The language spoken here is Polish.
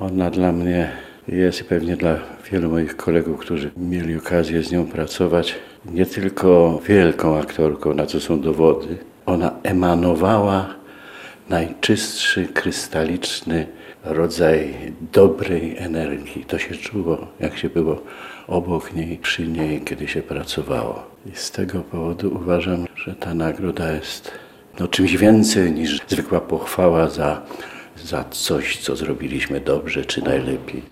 Ona dla mnie jest i pewnie dla wielu moich kolegów, którzy mieli okazję z nią pracować, nie tylko wielką aktorką, na co są dowody. Ona emanowała najczystszy, krystaliczny rodzaj dobrej energii. To się czuło, jak się było obok niej, przy niej, kiedy się pracowało. I z tego powodu uważam, że ta nagroda jest czymś więcej niż zwykła pochwała za coś, co zrobiliśmy dobrze czy najlepiej.